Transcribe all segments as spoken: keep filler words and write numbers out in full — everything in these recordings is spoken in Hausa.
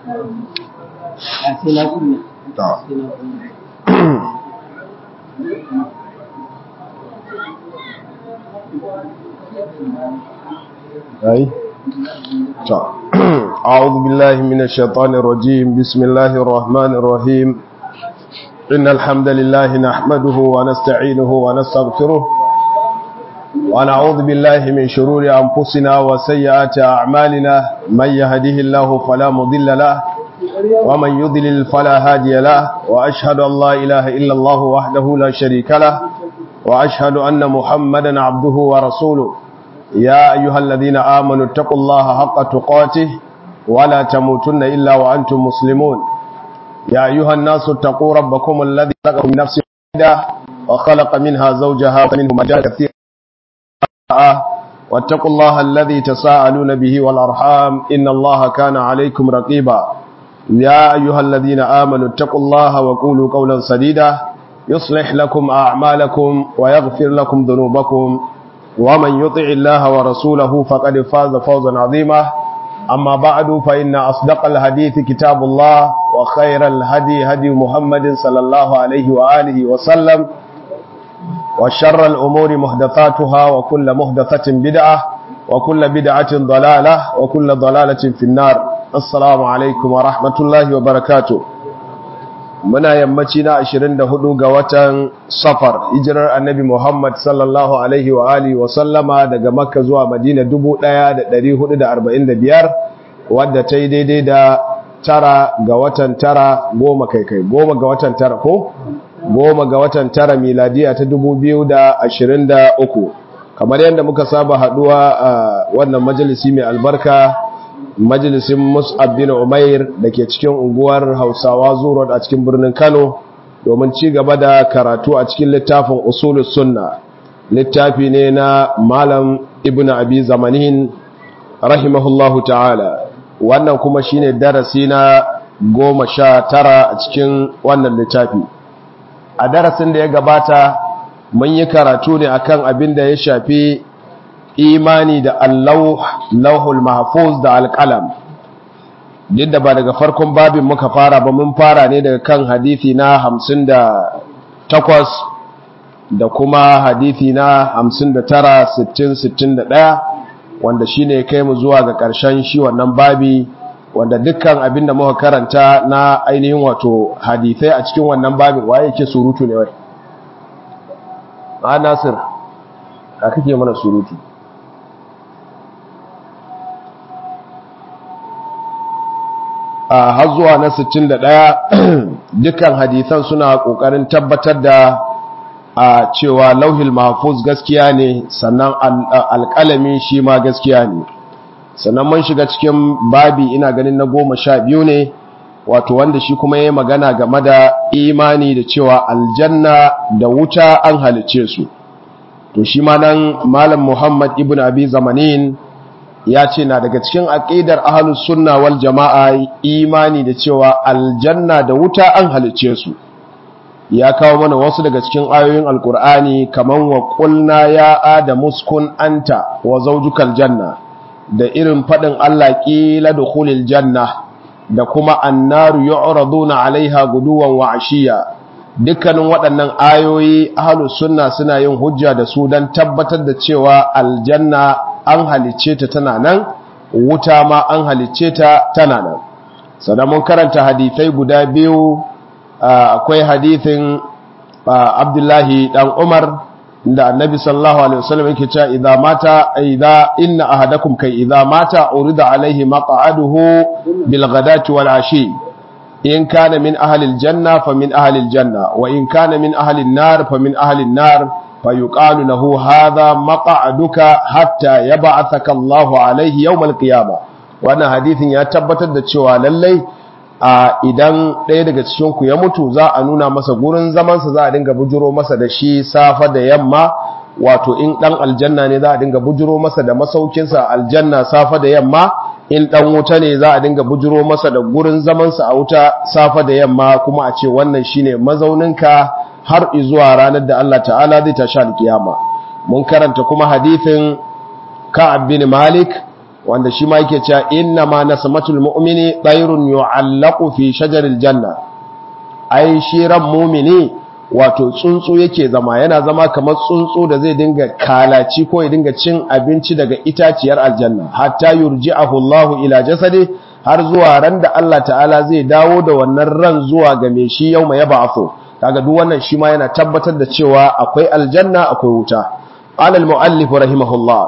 أي أعوذ بالله من الشيطان الرجيم. بسم الله الرحمن الرحيم. إن الحمد لله نحمده ونستعينه ونستغفره ونعوذ بالله من شرور أنفسنا وسيئات أعمالنا. من يهده الله فلا مضل له ومن يضلل فلا هادي له، وأشهد أن لا إله إلا الله وحده لا شريك له، وأشهد أن محمدا عبده ورسوله. يا أيها الذين آمنوا اتقوا الله حق تقاته ولا تموتن إلا وأنتم مسلمون. يا أيها الناس اتقوا ربكم الذي خلقكم من نفس واحدة وخلق منها زوجها ومنهما رجالا كثيرا، واتقوا الله الذي تساءلون به والأرحام إن الله كان عليكم رقيبا. يا أيها الذين آمنوا اتقوا الله وقولوا قولا سديدا يصلح لكم أعمالكم ويغفر لكم ذنوبكم، ومن يطع الله ورسوله فقد فاز فوزا عظيما. أما بعد، فإن أصدق الحديث كتاب الله، وخير الهدي هدي محمد صلى الله عليه وآله وسلم، وشر الأمور محدثاتها، وكل محدثة بدعة، وكل بدعة ضلالة، وكل ضلالة في النار. السلام عليكم ورحمة الله وبركاته. muna yammaci na ashirin da hudu ga watan Safar, hijirar annabi Muhammad sallallahu alaihi wa alihi wa sallama daga Makka zuwa Madina dubu ɗaya da ɗari hudu da arba'in da biyar, wadda ta yi daidai da tara ga watan tara goma kai kai goma ga watan tara ko goma ga watan tara miladiya ta dubu biyu da ashirin da uku. Kamar yadda muka saba haduwa a wannan majalisi mai albarka, majalisin Mus'ab bin Umair da ke cikin unguwar Hausawa Zuro a cikin birnin Kano, domin ci gaba da karatu a cikin littafin Usulus Sunna. Littafi ne na Malam Ibn Abi Zamanin rahimahullahu ta'ala. Wannan kuma shine darasi na goma sha tara a cikin wannan littafi. A darasin da ya gabata mun yi karatu ne akan abin da ya shafi imani da Allah, lauhul mahfuz da alƙalam. Duk da ba daga farkon babin muka fara ba, mun fara ne daga kan hadithi na hamsin da takwas da kuma hadithi na hamsin da tara, sittin, sittin da ɗaya, wanda shi ne kai mu zuwa ga ƙarshen shi wannan babi, wanda dukkan abin da muka karanta na ainihin wato hadithai a cikin wannan babin. Waye yake surutu ne wai? A Nasir, ka kake mana surutu? har zuwa na sittin da ɗaya dukkan hadisan suna ƙoƙarin tabbatar da a cewa lauhil mahfuz gaskiya ne, sannan alƙalami shi ma gaskiya ne. Sannan mun shiga cikin babi ina ganin na goma sha biyu ne, wato wanda shi kuma ya yi magana game da imani da cewa aljanna da wuta an halice su. To shi ma nan Malam Muhammad ibn Abi Zamanin ya ce na daga cikin aqidar ahlus sunna wal jama'a imani da cewa aljanna da wuta an halice su. Ya kawo mana wasu daga cikin ayoyin alkur'ani kaman wa qulna ya adamu uskun anta wa zawjukal janna, da irin fadin Allah qila dukhulil janna, da kuma annaru yu'raduna 'alaiha guduwan wa 'ashiya. Dukkanin waɗannan ayoyi ahlus sunna suna yin hujja da su don tabbatar da cewa aljanna an halicce ta tana nan, wuta ma an halicce ta tana nan. Sannan mun karanta hadithai guda biyu, akwai hadithin Abdullahi dan Umar da Annabi sallallahu alaihi wasallam yake cewa idza mata idza inna ahadakum kai idza mata urida alaihi maq'aduhu bil ghadati wal ashi, in kana min ahli al janna fa min ahli al janna, wa in kana min ahli an nar fa min ahli an nar, فيقال له هذا مقعدك حتى يبعثك الله عليه يوم القيامة. wannan hadisin ya tabbatar da cewa lallai idan ɗaya daga cikin ku ya mutu za a nuna masa gurin zaman sa, za a dinga bujuro masa da shi safa da yamma. Wato in dan aljanna ne za a dinga bujuro masa da masaukin sa aljanna safa da yamma, in dan wuta ne za a dinga bujuro masa da gurin zaman sa a wuta safa da yamma, kuma a ce wannan shine mazauninka har zuwa ranar da Allah ta'ala zai tashi alkiyama. Mun karanta kuma hadithin Ka'ab bin Malik wanda shi ma yake cewa inna ma nasmatul mu'mini tayrun yu'allaqu fi shajaril janna, ai shi ran mu'mini wato tsuntsu yake zama, yana zama kamar tsuntsu da zai dinga kalaci ko ya dinga cin abinci daga itaciyar aljanna hatta yurji'ahu Allahu ila jasadi, har zuwa ran da Allah ta'ala zai dawo da wannan ran zuwa ga mai shi yau mai yab'athu. kaga duk wannan shi ma yana tabbatar da cewa akwai aljanna akwai wuta. qala al-mu'allif rahimahullah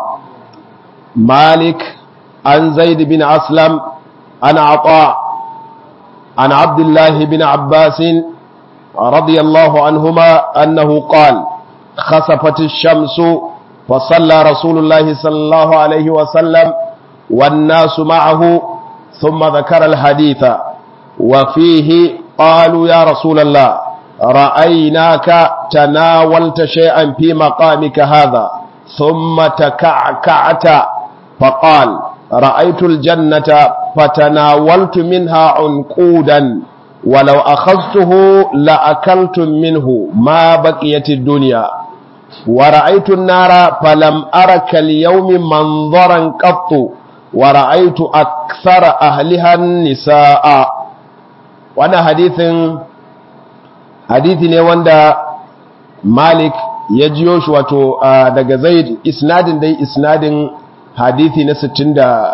malik an zaid bin aslam an ata an abdullah bin abbas radiyallahu anhuma annahu qala khasafat ash-shamsu fa salla rasulullah sallallahu alayhi wa sallam wan nasu ma'ahu thumma dhakara al-haditha wa fihi qalu ya rasulullah رأيناك تناولت شيئا في مقامك هذا ثم تكعكعت فقال رأيت الجنة فتناولت منها عنقودا ولو أخذته لأكلتم منه ما بقيت الدنيا ورأيت النار فلم أرك اليوم منظرا قط ورأيت أكثر أهلها النساء. وانا حديث hadithi ne wanda Malik ya jiyo shi wato daga Zaid, isnadin dai isnadin hadithi na sittin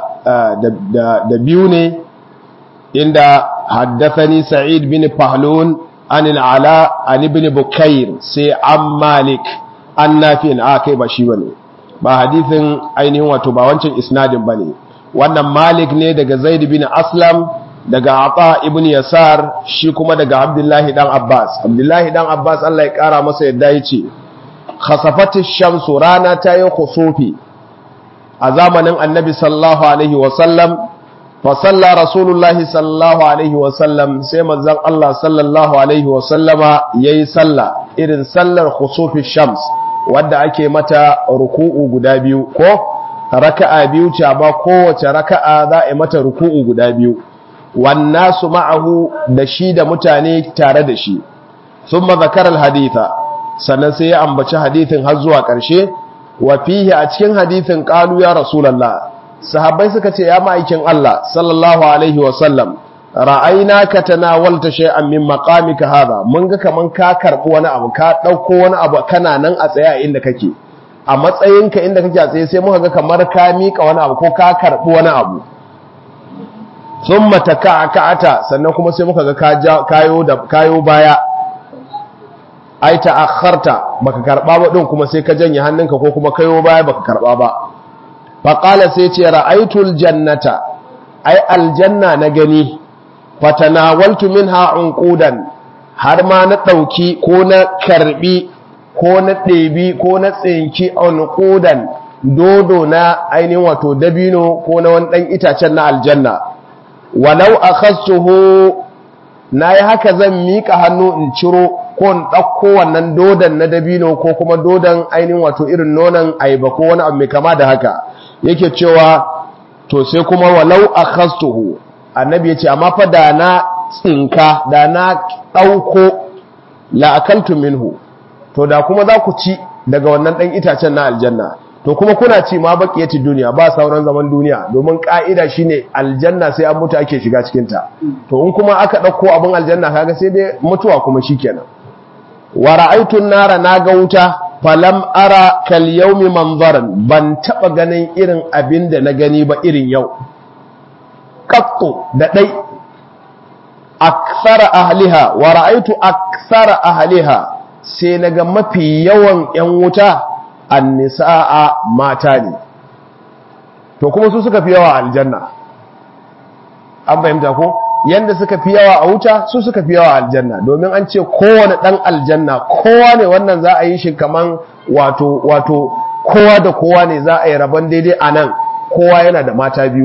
da biyu ne, inda haddathani Sa'id bin Fahlun an al-Ala an ibn Bukayr sai an Malik an Nafi', a kai ba shi bane, ba hadithin ainihin wato ba wancan isnadin bane. Wannan Malik ne daga Zaid bin Aslam daga Ata ibn Yasar, shi kuma daga Abdullahi dan Abbas. Abdullahi dan Abbas Allah ya kara masa yadda yace khasafatish shamsu, rana ta yi khusufi a zamanin Annabi sallallahu alaihi wa sallam, fa salla Rasulullahi sallallahu alaihi wa sallam, sai manzon Allah sallallahu alaihi wa sallama yayi salla irin sallar khusufish shams wanda ake mata ruku'u guda biyu, ko raka'a biyu ce ba kowace raka'a za a yi mata ruku'u guda biyu, wannasu ma'ahu da shi da mutane tare da shi. thumma zakara alhaditha, sannan sai ya ambaci hadithin har zuwa ƙarshe. wa fihi, a cikin hadithin qalu ya rasulullah, sahabbai suka ce ya ma'aikin Allah sallallahu alaihi wa sallam, ra'aynaka tanawalta shay'an min maqamika hadha, mun ga kaman ka karbi wani abu, ka dauko wani abu kana nan a tsaye a inda kake, a matsayinka inda kake a tsaye sai muka ga kamar ka mika wani abu ko ka karbi wani abu. sun mataka'ata, sannan kuma sai muka ga kayo da kayo baya, ai ta'akharta, baka karba ba din, kuma sai ka janye hannunka ko kuma kayo baya baka karba ba. fa qala, sai ce ra'aytul jannata, ai aljanna na gani, fatanawaltu minha unqudan, har ma na dauki ko na karbi ko na ɗebi ko na tsinki unqudan, dodo na ainihin wato dabino ko na wani dan itacen na aljanna. walau akhastuhu, nayi haka zan mika hannu in ciro ko in dauko wannan dodan na dabino ko kuma dodan ainihin wato irin nonon ayaba ko wani abu mai kama da haka. Yake cewa to sai kuma walau akhastuhu, annabi yace amma fa da na tsinka, da na dauko la akaltu minhu, to da kuma za ku ci daga wannan dan itacen na aljanna. To kuma kuna ci ma baqiyati duniya, ba sauran zaman duniya, domin ka'ida shine aljanna sai an mutu ake shiga cikin ta. To in kuma aka dauko abin aljanna kaga sai dai mutuwa kuma shikenan. wa ra'aytu an-nara, naga wuta, falam ara kal yawmi manzaran, ban taba ganin irin abin da na gani ba irin yau. qattu da dai, akthara ahliha, wa ra'aytu akthara ahliha, sai naga mafi yawan yan wuta annisa'a, mata ne. To kuma su suka fi yawa a aljanna, an fahimta ko? Yanda suka fi yawa a wuta su suka fi yawa a aljanna, domin an ce kowane dan aljanna, kowa ne wannan za a yi shi kaman wato wato kowa da kowa ne za a yi rabon daidai a nan, kowa yana da mata biyu.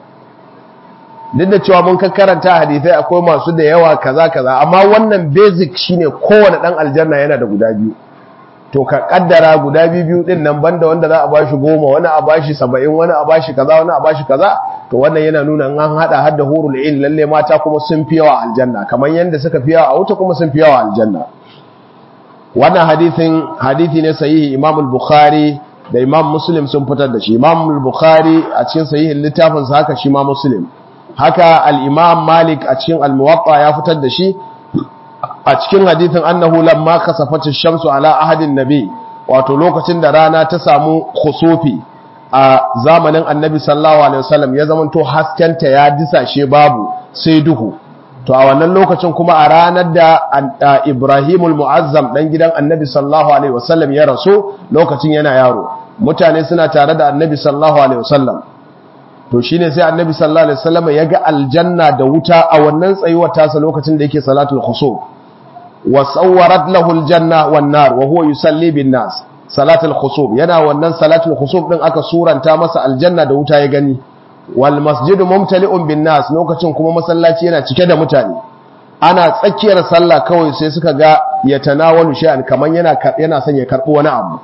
Duk da cewa mun karanta hadisai akwai masu da yawa kaza kaza, amma wannan basic shine kowane dan aljanna yana da guda biyu. To ka kaddara guda biyu din nan, banda wanda za a bashi goma, wani a bashi saba'in, wani a bashi kaza, wani a bashi kaza, to wannan yana nuna an hada har da hurul ain, lalle mata kuma sun fi yawa aljanna, kamar yanda suka fi yawa a wuta kuma sun fi yawa aljanna. Wannan hadisin hadisi ne sahihi, Imam al-Bukhari da Imam Muslim sun fitar da shi. Imam Bukhari a cikin sahihin littafinsa haka shi ma Muslim, haka al-Imam Malik a cikin al-Muwatta ya fitar da shi a cikin hadithin annahu lamma kasafat ash-shamsu ala ahadin nabi, wato lokacin da rana ta samu khusufi a zamanin annabi sallallahu alaihi wasallam, ya zamanto haskenta ya disashe babu sai duhu. To a wannan lokacin kuma a ranar da Ibrahimul Mu'azzam dan gidan annabi sallallahu alaihi wasallam ya rasu, lokacin yana yaro, mutane suna tare da annabi sallallahu alaihi wasallam. To shine sai annabi sallallahu alaihi wasallam ya ga aljanna da wuta a wannan tsayuwar tasa lokacin da yake salatul khusuf. wa sawwarat lahu aljanna wan nar wa huwa yusalli bin nas. Salatul khusuf, yana wannan salatul khusuf din aka suranta masa aljanna da wuta ya gani. Wal masjidu mumtali'un bin nas, lokacin kuma masallaci yana cike da mutane. Ana tsakiyar sallah kawai sai suka ga ya tanawalu shay'an, kaman yana yana son ya karbo wani abu.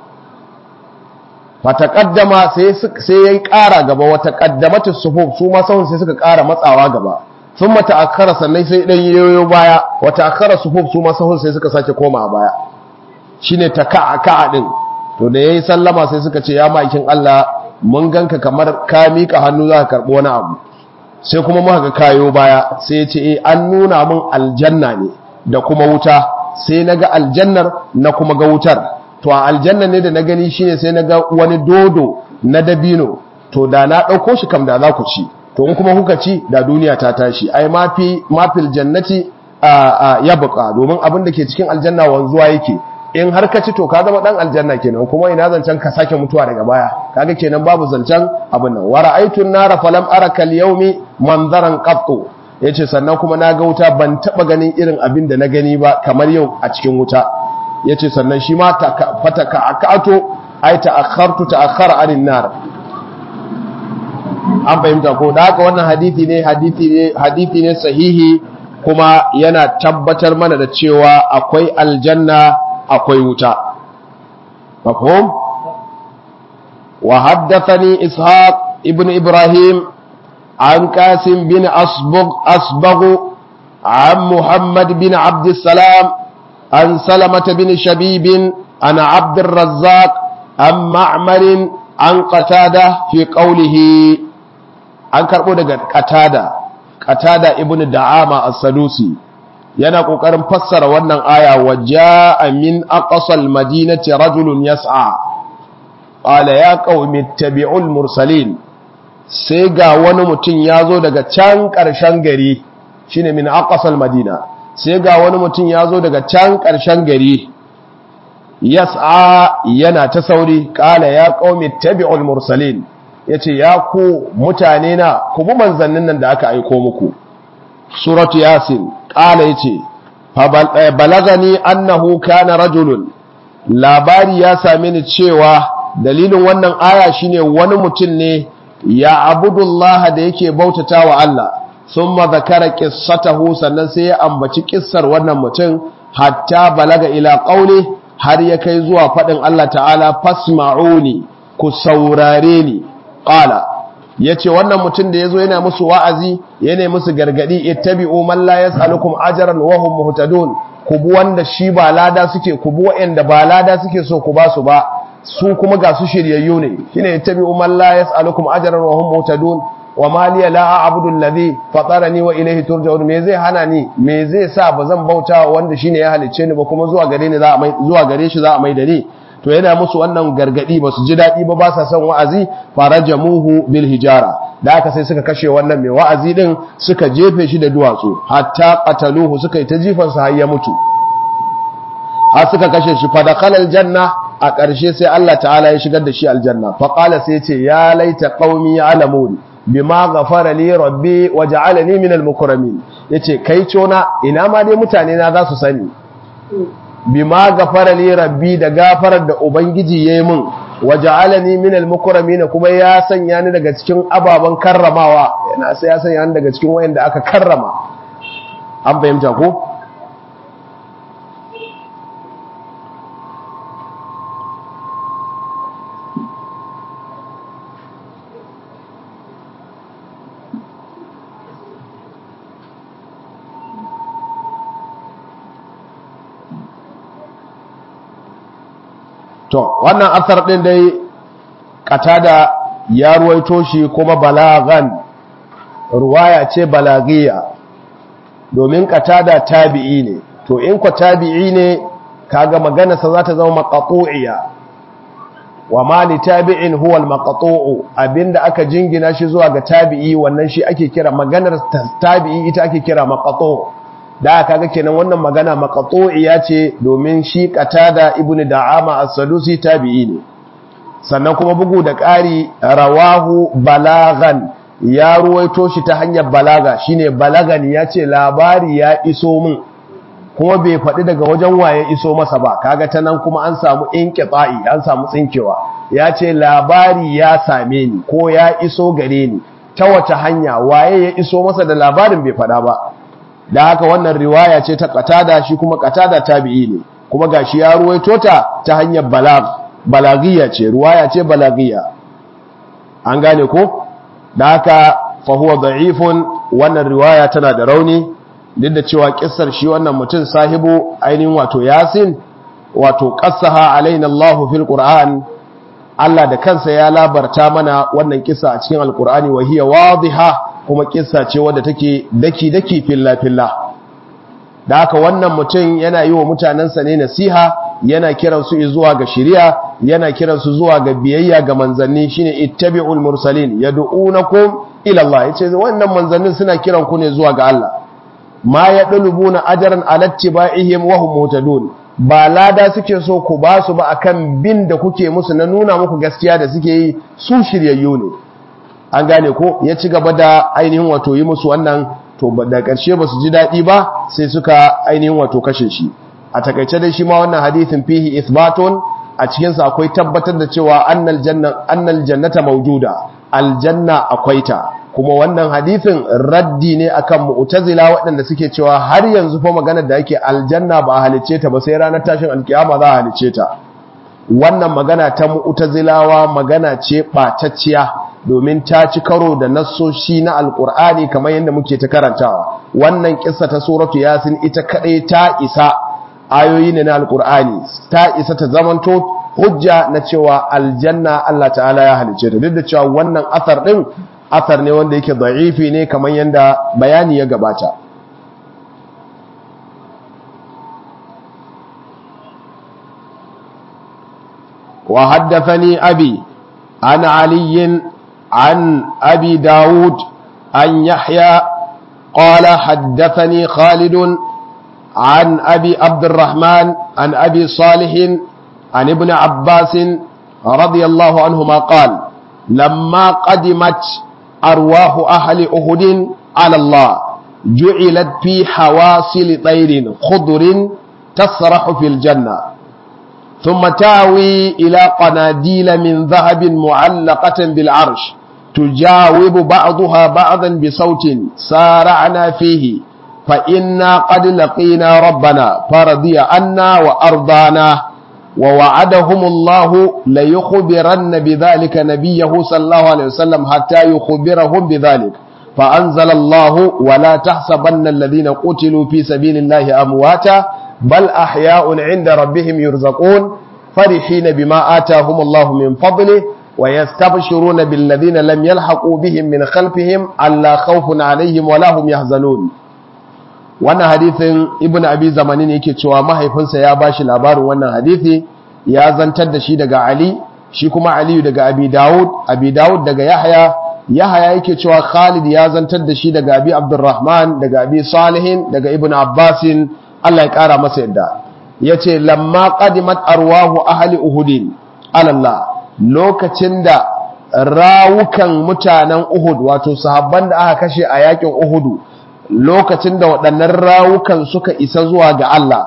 Fataqaddama sai sai yayi ƙara gaba, wata qaddamatus sufuf, su ma sahun sai suka ƙara matsawa gaba. Sun mata akara sannan sai dan yoyo baya, wata akara sufuf, su ma sahun sai suka sake koma baya. Shine taka'a ka'a din. To da yayi sallama sai suka ce ya maikin Allah, mun ganka kamar ka mika hannu za ka karbo wani abu, sai kuma muka ga kayo baya. Sai ya ce eh, an nuna min aljanna ne da kuma wuta, sai naga aljannar na kuma ga wutar. To a aljanna ne da na gani shine sai naga wani dodo na dabino, to da na dauko shi kam da za ku ci, to in kuma kuka ci da duniya ta tashi. Ai mafi mafil jannati ya buka, domin abin da ke cikin aljanna wanzuwa yake, in har ka ci to ka zama dan aljanna kenan, kuma ina zancen ka sake mutuwa daga baya, kaga kenan babu zancen abin nan. Wa ra'aytun nara falam araka al-yawmi manzaran qattu, yace sannan kuma na ga wuta ban taba ganin irin abin da na gani ba kamar yau a cikin wuta. Yace sannan shi ma fataka akato ai ta'akhartu ta'akhkhara anin nar. An fahimta ko? Da haka wannan hadisi ne hadisi ne hadisi ne sahihi, kuma yana tabbatar mana da cewa akwai aljanna akwai wuta. Mafhum? Wa haddathani Ishaq ibn Ibrahim an Qasim bin Asbagh Asbagh an Muhammad bin Abd Salam an Salamah bin Shabib an Abd al-Razzaq an Ma'mar an Qatada fi qawlihi. An karbo daga Qatada, Qatada ibn Da'ama as-Sadusi, yana kokarin fassara wannan aya, waja'a min aqsal madinati rajulun yas'a qala ya qaumi ittabi'ul mursalin. Sai ga wani mutum yazo daga can karshen gari, shine min aqsal madina, sai ga wani mutum yazo daga can karshen gari, yas'a yana ta sauri. Qala ya qaumi ittabi'ul mursalin, yace ya ku mutane na, ku bi manzannin nan da aka aika muku. Suratu Yasin. Ƙala ya ce, balagani annahu kana rajulun, labari ya same ni cewa dalilin wannan aya shine wani mutum ne ya abudullaha da yake bautata wa Allah, sun zakara qissatahu, sannan sai ya ambaci kissar wannan mutum, hatta balaga ila qauli, har ya kai zuwa faɗin Allah ta'ala, fasma'uni, ku saurare ni. Ƙala ya ce wannan mutum da ya zo yana musu wa'azi, yana musu gargadi, ittabi'u man la yas'alukum ajran wa hum muhtadun, ku bi wanda shi ba lada suke, ku bi wanda ba lada suke so ku ba su ba, su kuma ga su shiryayyu ne. Shine ittabi'u man la yas'alukum ajran wa hum muhtadun, wa ma liya la a'budu alladhi fatarani wa ilayhi turja'un. Me zai hana ni, me zai sa bazan bauta wanda shine ya halicce ni ba, kuma zuwa gare ni za a mai zuwa gare shi za a mai da ni. To yana musu wannan gargadi, ba su ji daɗi ba, ba sa son wa'azi, farajamuhu bil hijara, da aka sai suka kashe wannan mai wa'azi din, suka jefe shi da duwatsu, hatta qataluhu, suka yi ta jifan sa har ya mutu, har suka kashe shi. Fa dakhala aljanna, a ƙarshe sai Allah ta'ala ya shigar da shi aljanna. Fa qala, sai ce ya laita qaumi ya'lamun bima ghafara li rabbi wa ja'alani min al mukramin. Yace kai cona, ina ma dai mutane na za su sani bima gafara li rabbi, da gafarar da ubangiji yayi min, waja'alani minal mukramin, kuma ya sanya ni daga cikin ababan karramawa, yana sai ya sanya ni daga cikin wayanda aka karrama. An fahimta ko? To wannan asar din dai qatada ya ruwaito shi kuma balagan ruwaya ce balaghiya domin qatada tabi'i ne to in ko tabi'i ne kaga maganarsa za ta zama maqtu'iya wa ma li tabi'in huwa al-maqtu'u abinda aka jingina shi zuwa ga tabi'i wannan shi ake kira maganar tabi'i ita ake kira maqtu' da kaga kenan wannan magana maqtu'iya ce domin shi qatada ibnu da'ama as-sadusi tabi'i ne sannan kuma bugu da ƙari rawahu balagan ya ruwaito shi ta hanyar balaga shine balagan ya ce labari ya iso min kuma bai faɗi daga wajen waye iso masa ba kaga ta nan kuma an samu inqita'i an samu tsinkewa ya ce labari ya same ni ko ya iso gare ni ta wata hanya waye ya iso masa da labarin bai faɗa ba da haka wannan riwaya ce ta qatada shi kuma qatada tabi'i ne kuma gashi ya ruwaito ta ta hanyar balag balaghiya ce riwaya ce balaghiya an gane ko da haka fa huwa da'ifun wannan riwaya tana da rauni duk da cewa kissar shi wannan mutum sahibu ainihin wato yasin wato qassaha alaina Allah fil qur'an Allah da kansa ya labarta mana wannan kissa a cikin alqur'ani wa hiya wadiha kuma kissa ce wadda take daki daki filla filla da haka wannan mutum yana yi wa mutanansa ne nasiha yana kiran su zuwa ga shari'a yana kiran su zuwa ga biyayya ga manzanni shine ittabi'ul mursalin yad'unakum ila Allah yace wannan manzannin suna kiran ku ne zuwa ga Allah ma yadlubuna ajran ala ittiba'ihim wa hum mutadun ba lada suke so ku ba su ba akan bin da kuke musu na nuna muku gaskiya da suke yi su shiryayyu ne an gane ko ya ci gaba da ainihin wato yi musu wannan to da ƙarshe ba su ji daɗi ba sai suka ainihin wato kashe shi a takaice dai shi ma wannan hadisin fihi ithbatun a cikin sa akwai tabbatar da cewa annal janna annal jannata mawjuda aljanna akwai ta kuma wannan hadisin raddi ne akan mu'tazila waɗanda suke cewa har yanzu fa maganar da yake aljanna ba a halice ta ba sai ranar tashin alkiyama za a halice ta wannan magana ta mu'tazilawa magana ce ɓatacciya domin ta ci karo da nassoshi na alkur'ani kamar yadda muke ta karantawa wannan kissa ta suratu yasin ita kadai ta isa ayoyi ne na alkur'ani ta isa ta zamanto hujja na cewa aljanna Allah ta'ala ya halice ta duk da cewa wannan asar din asar ne wanda yake da'ifi ne kamar yadda bayani ya gabata wa haddathani abi an aliyin عن أبي داود عن يحيى قال حدثني خالد عن أبي عبد الرحمن عن أبي صالح عن ابن عباس رضي الله عنهما قال لما قدمت أرواح أهل أهد على الله جعلت في حواصل طير خضر تسرح في الجنة ثم تاوي إلى قناديل من ذهب معلقة بالعرش تجاوب بعضها بعضا بصوت سارعنا فيه فإنا قد لقينا ربنا فرضي عنا وأرضانا ووعدهم الله ليخبرن بذلك نبيه صلى الله عليه وسلم حتى يخبرهم بذلك فأنزل الله ولا تحسبن الذين قتلوا في سبيل الله أمواتا بل أحياء عند ربهم يرزقون فرحين بما آتاهم الله من فضله ويستبشرون بالذين لم يلحقوا بهم من خلفهم ألا خوف عليهم ولا هم يحزنون wannan hadithin ibnu abi zamanin yake cewa mahaifinsa ya bashi labarin wannan hadithi ya zantar da shi daga ali shi kuma ali daga abi daud abi daud daga yahya yahya yake cewa khalid ya zantar da shi daga abi abdurrahman daga abi salihin daga ibnu abbasin Allah ya kara masa yadda yace lamma qadimat arwahu ahli uhudin alallah lokacin da rawukan mutanen Uhud wato sahabban da aka kashe a yakin Uhudu lokacin da waɗannan rawukan suka isa zuwa ga Allah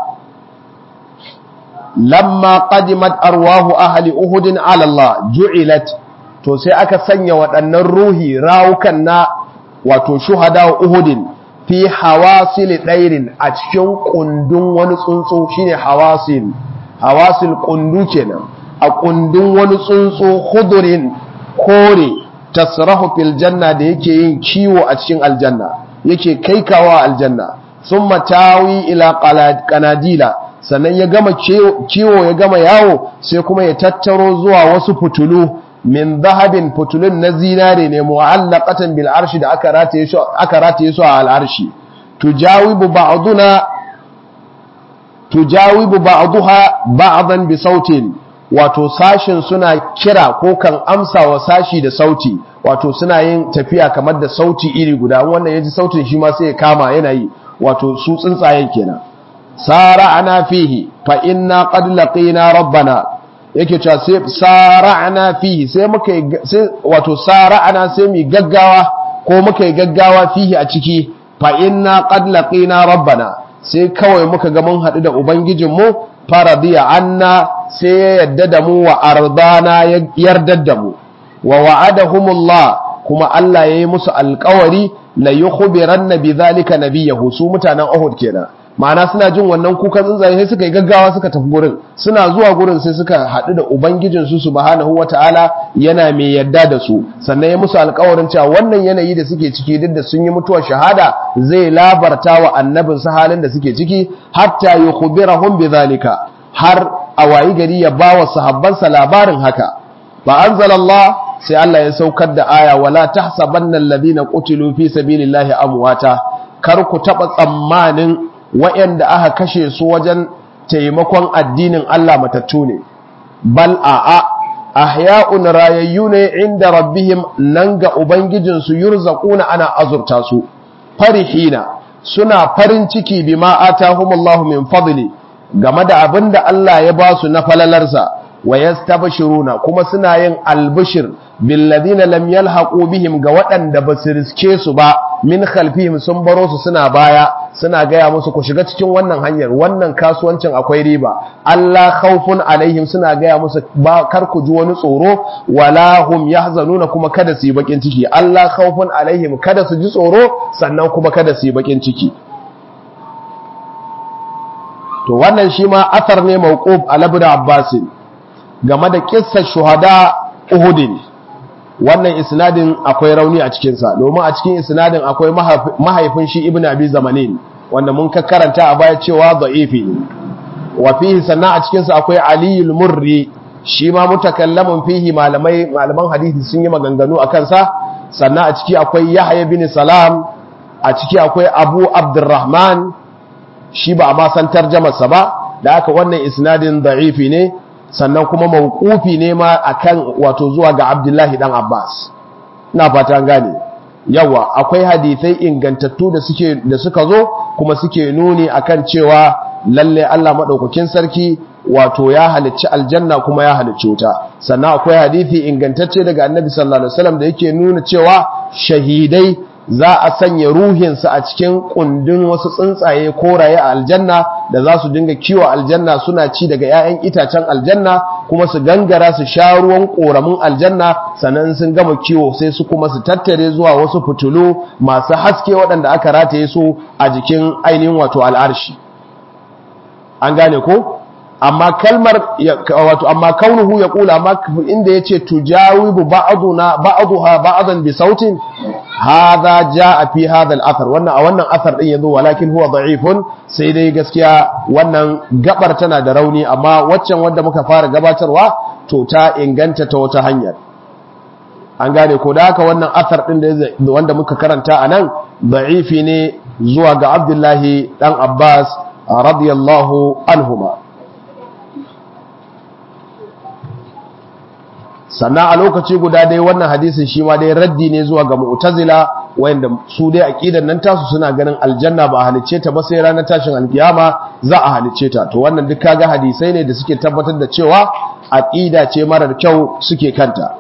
lamma qadimat arwahu ahli Uhudin ala Allah ju'ilat to sai aka sanya waɗannan ruhi rawukan na wato shuhada Uhudin fi hawasil dairin a cikin kundun wani tsuntsu shine hawasil hawasil kundu kenan a kundin wani tsuntsu khudurin kore tasrahu fil janna da yake yin kiwo a cikin aljanna yake kaikawa aljanna thumma tawi ila qanadila sannan ya gama kiwo ya gama yawo sai kuma ya tattaro zuwa wasu fitulu min zahabin fitulun na zinare ne mu'allaqatan bil arshi da aka rataye su aka rataye su a al arshi tujawibu ba'duna tujawibu ba'daha ba'dan bi sautin wato sashin suna kira ko kan amsa wa sashi da sauti wato suna yin tafiya kamar da sauti iri guda wannan yaji sautin shi ma sai ya kama yana yi wato su tsuntsayen kenan sara'ana fihi fa inna qad laqina rabbana yake cewa sai sara'ana fihi sai muka sai wato sara'ana sai mu gaggawa ko muka gaggawa fihi a ciki fa inna qad laqina rabbana sai kawai muka ga mun hadu da ubangijinmu faradiya anna sai ya yadda da mu wa ardana ya yarda da mu wa wa'adahumullah kuma Allah yayi musu alƙawari la yukhbiranna bidhalika nabiyahu su mutanen Uhud kenan ma'ana suna jin wannan kukan tsuntsaye sai suka yi gaggawa suka tafi gurin suna zuwa gurin sai suka haɗu da ubangijin su subhanahu wata'ala yana mai yadda da su sannan ya musu alƙawarin cewa wannan yanayi da suke ciki duk da sun yi mutuwar shahada zai labarta wa annabin su halin da suke ciki hatta yukhbirahum bidhalika har a wayi gari ya bawa sahabbansa labarin haka fa anzalallah sai Allah ya saukar da aya wala tahsabanna alladhina qutilu fi sabilillahi amwata kar ku taba tsammanin wayanda aka kashe su wajen taimakon addinin Allah matattu ne bal a'a ahya'un rayayyune inda rabbihim nan ga ubangijin su yurzaquna ana azurta su farihina suna farin ciki bima atahumullahu min fadli game da abinda Allah ya ba su na falalarsa wa yastabshiruna kuma suna yin albishir bil ladina lam yalhaqu bihim ga waɗanda ba su riske su ba min khalfihim sun baro su suna baya suna gaya musu ku shiga cikin wannan hanyar wannan kasuwancin akwai riba Allah khawfun alaihim suna gaya musu ba kar ku ji wani tsoro wala hum yahzanuna kuma kada su yi bakin ciki Allah khawfun alaihim kada su ji tsoro sannan kuma kada su yi bakin ciki to wannan shi ma athar ne mawquf ala ibn Abbas game da kissar shuhada Uhud wannan isnadin akwai rauni a cikin sa domin a cikin isnadin akwai mahaifin shi Ibn Abi Zamanin wanda mun ka karanta a baya cewa da'ifi wa fihi sannan a cikin sa akwai Ali al-Murri shi ma mutakallamun fihi malamai malaman hadisi sun yi maganganu akan sa sannan a ciki akwai Yahya bin Salam a ciki akwai Abu Abdurrahman shi ba a ma san tarjamarsa ba da haka wannan isnadin da'ifi ne sannan kuma mawqufi ne ma akan wato zuwa ga Abdullahi dan Abbas ina fata gane yawa akwai hadisai ingantattu da suke da suka zo kuma suke nuni akan cewa lalle Allah madaukakin sarki wato ya halicci aljanna kuma ya halicci wuta sannan akwai hadisi ingantacce daga Annabi sallallahu alaihi wasallam da yake nuna cewa shahidai za a sanya ruhinsa a cikin kundin wasu tsuntsaye koraye a aljanna da za su dinga kiwo aljanna suna ci daga 'ya'yan itacen aljanna kuma su gangara su sha ruwan koramin aljanna sannan sun gama kiwo sai su kuma su tattare zuwa wasu fitulu masu haske waɗanda aka rataye su a jikin ainihin wato al'arshi an gane ko amma kalmar wato amma kaunuhu ya kula amma inda yace tujawibu ba'duna ba'daha ba'dan bi sautin hadha jaa fi hadha al-athar wannan a wannan athar din yazo walakin huwa da'ifun sai dai gaskiya wannan gabar tana da rauni amma waccan wanda muka fara gabatarwa to ta inganta ta wata hanyar an gane ko da haka wannan athar din da wanda muka karanta anan da'ifi ne zuwa ga Abdullahi dan Abbas radiyallahu anhuma sannan a lokaci guda dai wannan hadisin shi ma dai raddi ne zuwa ga mu'tazila wanda su dai aqidan nan tasu suna ganin aljanna ba a halicce ta ba sai ranar tashin alkiyama za a halicce ta to wannan duk kaga hadisai ne da suke tabbatar da cewa aqida ce marar kyau suke kanta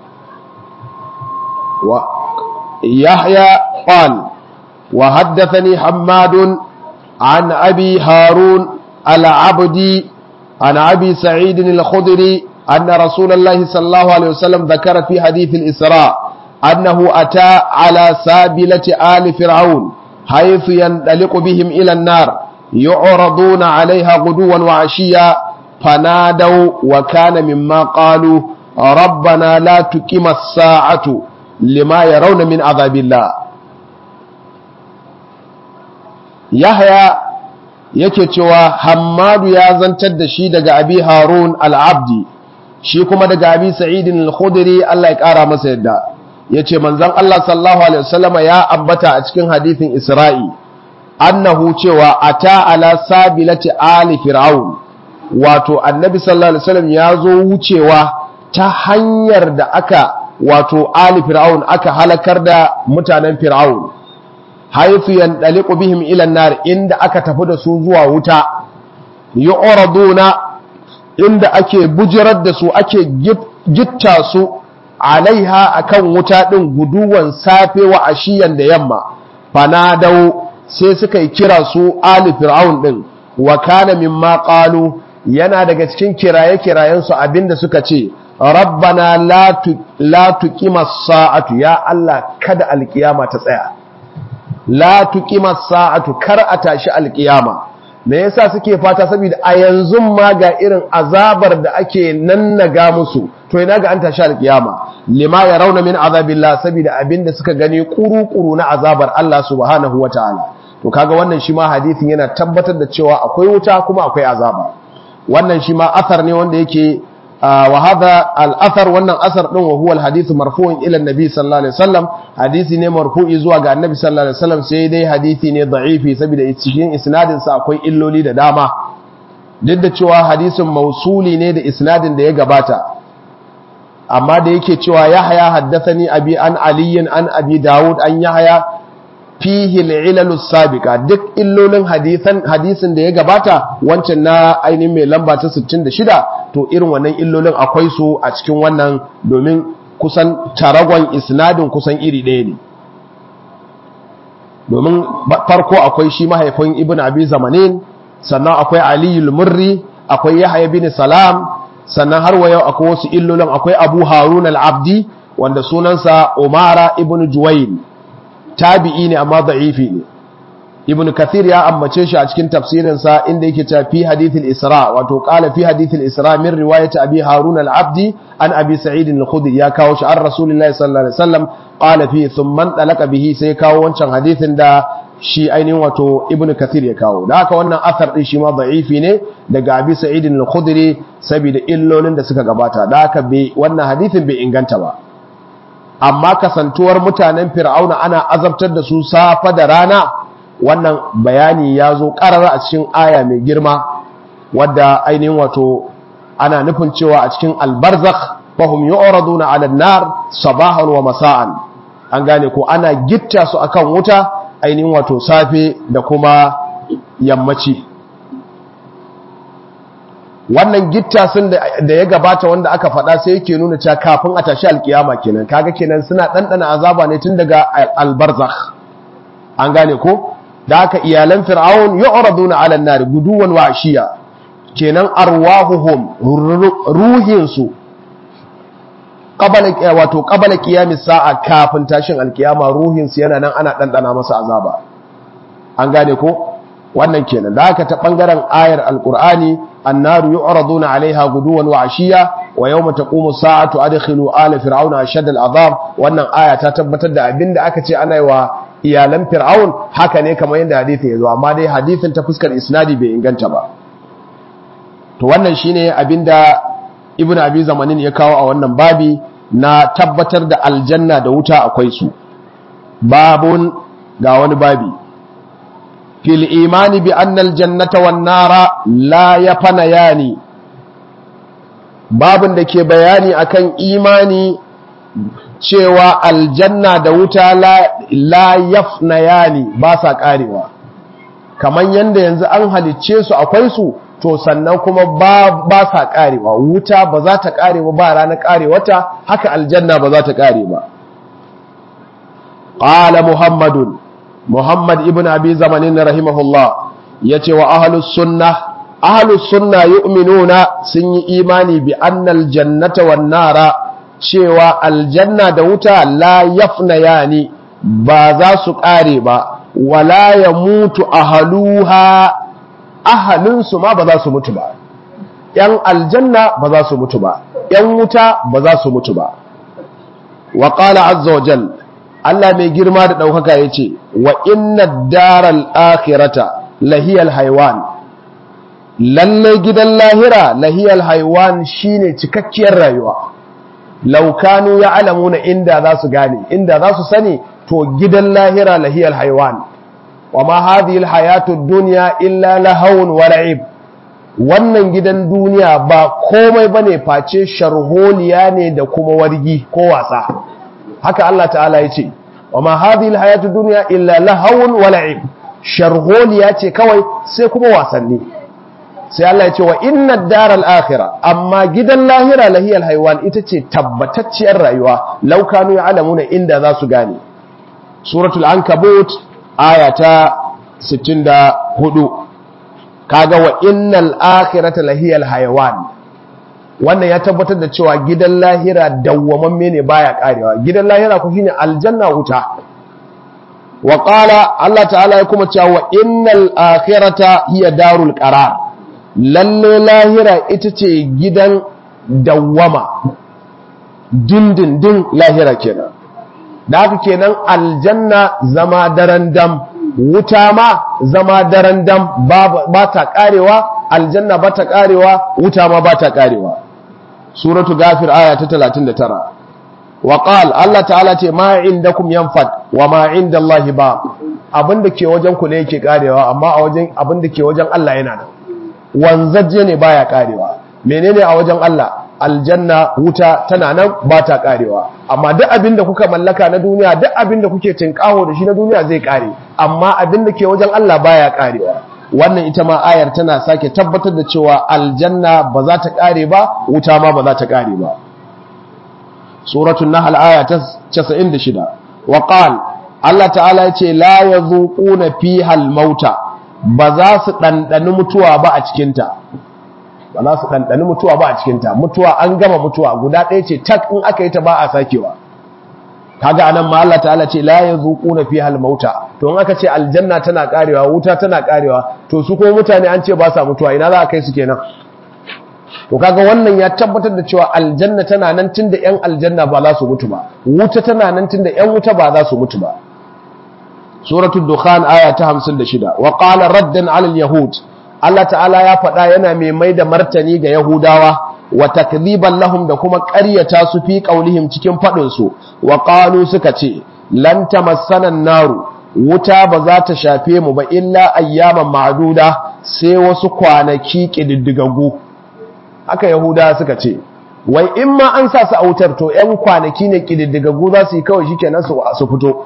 wa yahya qal wa haddathani hammad an abi harun al-abdi an abi sa'id al-khudri أن رسول الله صلى الله عليه وسلم ذكر في حديث الإسراء أنه أتى على سابلة آل فرعون حيث يندلق بهم إلى النار يعرضون عليها غدوا وعشيا فنادوا وكان مما قالوا ربنا لا تقم الساعة لما يرون من عذاب الله يحيى yake cewa Hammadu ya zantar da shi daga Abi Harun al-Abdi shi kuma daga Abi Sa'id al-Khudri Allah ya kara masa yadda yace manzon Allah sallallahu alaihi wasallama ya ambata a cikin hadisin Isra'i annahu cewa ata ala sabilati ali fir'aun, wato annabi sallallahu alaihi wasallam ya zo wucewa ta hanyar da aka wato ali fir'aun aka halakar da mutanen fir'aun, haythu yandaliqu bihim ila an-nar, inda aka tafi da su zuwa wuta, yu'raduna, inda ake bujirar da su ake gitta su alaiha akan wuta din guduwan safe wa ashiyan da yamma, fanadau, sai suka yi kira su ali fir'aun din, wa kana mimma qalu, yana daga cikin kiraye-kirayen su abinda suka ce rabbana la tu la tuqima sa'atu, ya Allah kada alkiyama ta tsaya, la tuqima sa'atu, kar a tashi alkiyama. me yasa suke fata? Saboda a yanzu ma ga irin azabar da ake nannaga musu, to ina ga an tashi alkiyama, lima yarawna min azabillah, saboda abinda suka gani kuru-kuru na azabar Allah subhanahu wataala. to kaga wannan shi ma hadisin yana tabbatar da cewa akwai wuta kuma akwai azaba. wannan shi ma athar ne wanda yake wa hadha al-athar, wannan asar din wa huwa al-hadith marfu'un ila an-nabi sallallahu alaihi wasallam, hadisi ne marfu'i zuwa ga annabi sallallahu alaihi wasallam, sai dai hadisi ne da'ifi saboda cikin isnadin sa akwai illoli da dama, duk da cewa hadisin mausuli ne da isnadin da ya gabata, amma da yake cewa yahya haddathani abi an aliyin an abi daud an yahya fihi al-ilal as-sabiqa, duk illolin hadisan hadisin da ya gabata wancan na ainihin mai lamba ta sittin da shida, to irin wannan illolin akwai su a cikin wannan, domin kusan taragon isnadin kusan iri ɗaya ne. domin farko akwai shi mahaifin ibn abi zamanin, sannan akwai aliyul murri, akwai yahya bin salam, sannan har wa yau akwai wasu illolin, akwai abu harun al-abdi wanda sunansa umara ibn juwayn, tabi'i ne amma da'ifi ne. ibn kathir ya ambace shi a cikin tafsirinsa inda yake ta fi hadithil isra, wato qala fi hadithil isra min riwayati abi harun al-abdi an abi sa'id al-khudri, ya kawo shi an rasulullahi sallallahu alaihi wasallam qala fi thumma talaka bihi, sai kawo wancan hadithin da shi ainihin wato ibn kathir ya kawo. da haka wannan athar din shi ma da'ifi ne daga abi sa'id al-khudri saboda illolin da suka gabata, da haka bai wannan hadithin bai inganta ba. amma kasantuwar mutanen fir'auna ana azabtar da su safa da rana, wannan bayani ya zo ƙarara a cikin aya mai girma, wadda ainihin wato ana nufin cewa a cikin albarzakh fahum yu'raduna 'ala an-nar sabahan wa masa'an, an gane ko ana gitta su akan wuta ainihin wato safe da kuma yammaci. wannan gitta sun da ya gabata wanda aka faɗa sai yake nuna cewa kafin a tashi alkiyama kenan, kaga kenan suna ɗanɗana azaba ne tun daga albarzakh, an gane ko. da haka iyalan fir'aun yu'raduna 'ala an-nar guduwan wa ashiya, kenan arwahuhum, ruhin su qabala wato qabala qiyamis sa'a, kafin tashin alkiyama ruhin su yana nan ana ɗanɗana masa azaba, an gane ko. wannan kenan da haka ta bangaren ayar alqur'ani annaru yu'raduna 'alayha guduwan wa 'ashiya wa yawma taqumu sa'atu adkhilu ala fir'auna ashad al'adab. wannan aya ta tabbatar da abinda aka ce ana yi wa iyalan fir'aun haka ne kamar yadda hadisi ya zo, amma dai hadisin ta fuskar isnadi bai inganta ba. to wannan shine abinda ibnu abi zamanin ya kawo a wannan babi na tabbatar da aljanna da wuta akwai su. babun, ga wani babi, fil imani bi annal jannata wan nara la yafanayani, babin da ke bayani akan imani cewa aljanna da wuta la, la yafnayani, ba sa karewa. kamar yanda yanzu an halicce su akwai su, to sannan kuma ba, ba sa karewa. wuta ba za ta kare ba, ba ranar karewata, haka aljanna ba za ta kare ba. qala muhammadun, Muhammad ibn Abi Zamanin rahimahullah yace wa ahlus sunnah, ahlus sunnah yu'minuna, sun yi imani bi annal jannata wan nara, cewa aljanna da wuta la yafnayani, ba za su kare ba, wala yamutu ahluha, ahlun su ma ba za su mutu ba. yan aljanna ba za su mutu ba, yan wuta ba za su mutu ba. wa qala azza wa jalla, Allah mai girma da ɗaukaka ya ce wa inna daral akhirata lahiyal haiwan, lalle gidan lahira lahiyal haywan shine cikakkiyar rayuwa law kanu ya'lamuna inda za su gane inda za su sani to gidan lahira lahiyal haywan wama hadhihi alhayatu ad-dunya illa lahawun wa la'ib wannan gidan duniya ba komai bane face sharholiya ne da kuma wargi ko wasa haka Allah ta'ala yace wama hadhihi alhayatu ad-dunya illa lahawun wa la'ib sharholiya ce kawai sai kuma wasanni sai Allah ya ce wa inna ad-daral akhirah amma gidan lahira lahiyal haywan ita ce tabbatacciyar rayuwa law kanu ya'lamuna inda za su gane suratul ankabut aya ta sittin da hudu kaga wa innal akhirata lahiyal haywan wannan ya tabbatar da cewa gidan lahira dawwamamme ne baya karewa gidan lahira ku shine aljanna wuta wa qala Allah ta'ala ya kuma cewa wa innal akhirata hiya darul qarar lalle lahira ita ce gidan dawwama dindindin lahira kenan da haka kenan aljanna zama daren dam wuta ma zama daren dam ba ta karewa aljanna ba ta karewa wuta ma ba ta karewa suratu gafir aya ta talatin da tara wa qala Allah ta'ala ce ma indakum yanfad wa ma indallahi ba abinda ke wajen ku ne yake karewa amma a wajen abinda ke wajen Allah yana nan wanzaje ne baya karewa menene a wajen Allah aljanna wuta tana nan ba ta karewa amma duk abin da kuka mallaka na duniya duk abin da kuke tinkaho da shi na duniya zai kare amma abin da ke wajen Allah baya karewa wannan ita ma ayar tana sake tabbatar da cewa aljanna ba za ta kare ba wuta ma ba za ta kare ba suratul nahl aya ta casa'in da shida wa qala Allah ta'ala yace la yazuquna fiha al-mauta ba za su dandani mutuwa ba a cikin ta ba za su ɗanɗani mutuwa ba a cikinta mutuwa an gama mutuwa guda ɗaya ce tak in aka yi ta ba a sakewa kaga anan ma Allah ta'ala ce la yazuquna fiha al-mauta to in aka ce aljanna tana karewa wuta tana karewa to su ko mutane an ce ba sa mutuwa ina za a kai su kenan to kaga wannan ya tabbatar da cewa aljanna tana nan tunda ƴan aljanna ba za su mutu ba wuta tana nan tunda ƴan wuta ba za su mutu ba suratul dukhan aya ta hamsin da shida wa qala raddan 'ala al-yahud Allah ta'ala ya faɗa yana mai mai da martani ga Yahudawa wa takdhiban lahum da kuma ƙaryata su fi qaulihim cikin faɗin su wa qalu suka ce lan tamassana naru wuta ba za ta shafe mu ba illa ayyaman ma'duda sai wasu kwanaki kididdigagu haka Yahudawa suka ce wai in ma an sa su a wutar to ƴan kwanaki ne kididdigagu za su yi kawai shikenan su su fito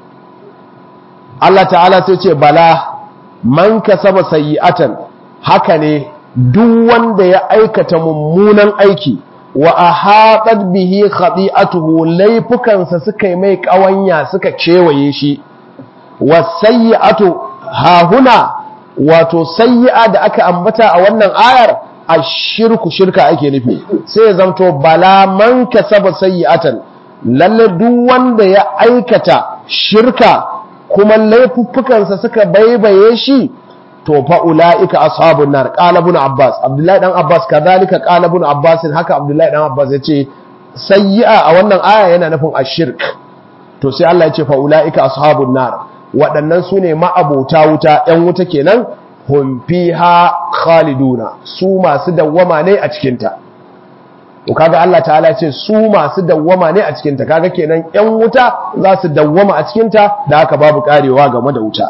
Allah ta'ala sai ce bala man kasaba sayyi'atan haka ne duk wanda ya aikata mummunan aiki wa ahatat bihi khati'atuhu laifukansa suka yi mai kawanya suka kewaye shi wasayyi'atu hahuna wato sayyi'a da aka ambata a wannan ayar ashirku shirka ake nufi sai ya zanto bala man kasaba sayyi'atan lalle duk wanda ya aikata shirka kuma laifuffukansa suka baibaye shi to fa ulaika ashabun nar qala ibn abbas abdullahi dan abbas kadhalika qala ibn abbas haka abdullahi dan abbas yace sayyi'a a wannan aya yana nufin ashirk to sai Allah yace fa ulaika ashabun nar waɗannan sune ma'abota wuta ɗan wuta kenan hum fiha khaliduna su masu dawwama ne a cikin ta to kaga Allah ta'ala ce su masu dawwama ne a cikin ta kaga kenan ƴan wuta za su dawwama a cikin ta da haka babu karewa game da wuta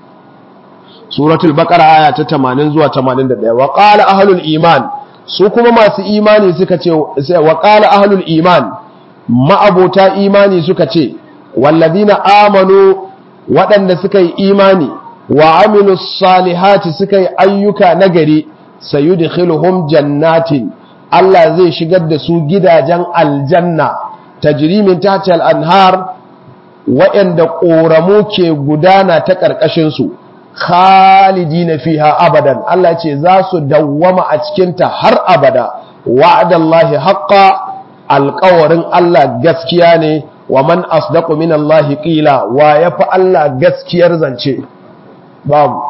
suratul baqara aya ta tamanin zuwa tamanin da ɗaya wa qala ahlul iman su kuma masu imani suka ce wa qala ahlul iman ma'abota imani suka ce walladina amanu waɗanda suka yi imani wa amilus salihati suka yi ayyuka nagari sayudkhiluhum jannatin Allah zai shigar da su gidajen aljanna tajri min tahtiha al-anhar waɗanda ƙoramu ke gudana ta ƙarƙashin su khalidina fiha abadan Allah ce za su dawwama a cikin ta har abada wa'adallahi haqqan alƙawarin Allah gaskiya ne wa man asdaqu minallahi qila wa yafi Allah gaskiyar zance babu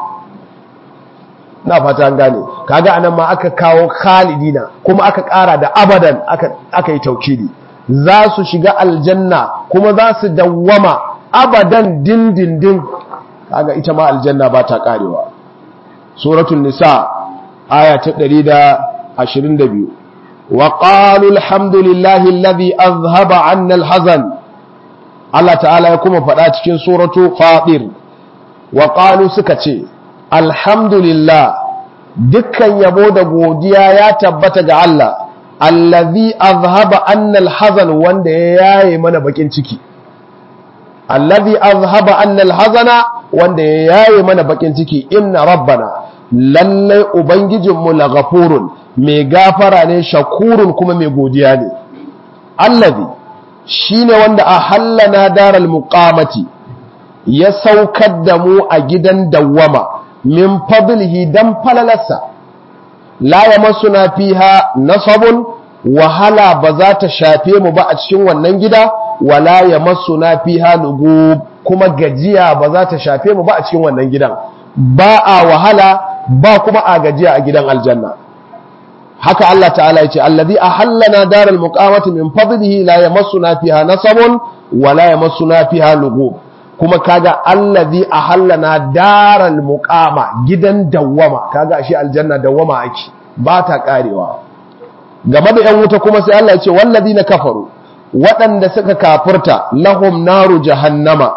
na fata an gane kaga anan ma aka kawo khalidina kuma aka ƙara da abadan aka aka yi taukidi za su shiga aljanna kuma za su dawwama abadan dindindin kaga ita ma aljanna ba ta karewa suratul nisa aya ta ɗari da ashirin da biyu. wa qalu alhamdulillahi alladhi azhaba 'anna alhazan. Allah ta'ala ya kuma faɗa cikin suratu fatir. wa qalu suka ce alhamdulillah, dukkan yabo da godiya ya tabbata ga Allah, allazi azhaba annal hazan, wanda ya yaye mana bakin ciki. allazi azhaba annal hazana, wanda ya yaye mana bakin ciki. inna rabbana, lallai ubangijinmu la ghafurun, mai gafara ne, shakurun kuma mai godiya ne. allazi shine wanda a hallana daral muqamati, ya saukar da mu a gidan dawwama, min fadlihi dan falalarsa. la yamassuna fiha nasabun, wahala ba za ta shafe mu ba a cikin wannan gida, wala yamassuna fiha lugub, kuma gajiya ba za ta shafe mu ba a cikin wannan gidan. ba a wahala ba kuma a gajiya a gidan aljanna. haka Allah ta'ala yace allazi ahallana daral muqamati min fadlihi la yamassuna fiha nasabun wala yamassuna fiha lugub. kuma kaga allazi ahallana daral muqama, gidan dawwama. kaga ashe aljanna dawwama ake, ba ta karewa. game da yan wuta kuma sai Allah ya ce wallazina kafaru, waɗanda suka kafirta, lahum naru jahannama,